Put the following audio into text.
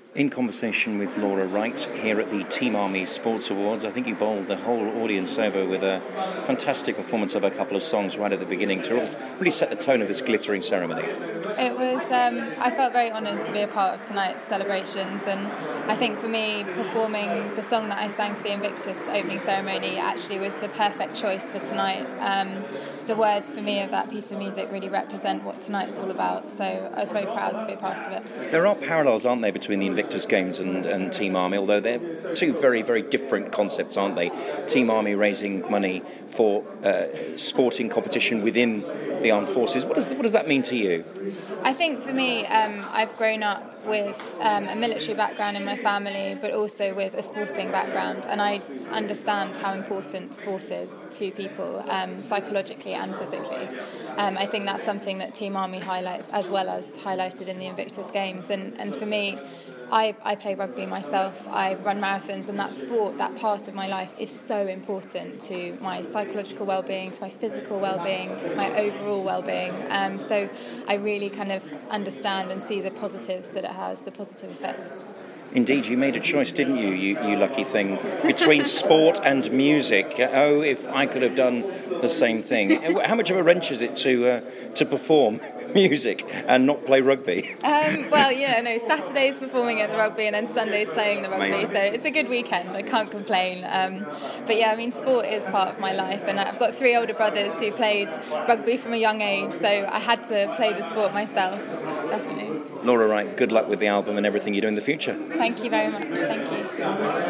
In conversation with Laura Wright here at the Team Army Sports Awards. I think you bowled the whole audience over with a fantastic performance of a couple of songs right at the beginning to really set the tone of this glittering ceremony. It was, I felt very honoured to be a part of tonight's celebrations, and I think for me, performing the song that I sang for the Invictus opening ceremony actually was the perfect choice for tonight. The words for me of that piece of music really represent what tonight's all about, so I was very proud to be a part of it. There are parallels, aren't there, between the Invictus Games and Team Army, although they're two very, very different concepts, aren't they? Team Army raising money for sporting competition within the armed forces. What does that mean to you? I think for me, I've grown up with a military background in my family, but also with a sporting background, and I understand how important sport is to people, psychologically and physically. I think that's something that Team Army highlights, as well as highlighted in the Invictus Games. And for me, I play rugby myself, I run marathons, and that sport, that part of my life is so important to my psychological well-being, to my physical well-being, my overall well-being. So I really kind of understand and see the positives that it has, the positive effects. Indeed, you made a choice, didn't you, you lucky thing, between sport and music. Oh, if I could have done the same thing. How much of a wrench is it to perform music and not play rugby? Saturday's performing at the rugby and then Sunday's playing the rugby. Amazing. So it's a good weekend, I can't complain. Sport is part of my life, and I've got 3 older brothers who played rugby from a young age, so I had to play the sport myself, definitely. Laura Wright, good luck with the album and everything you do in the future. Thank you very much. Thank you.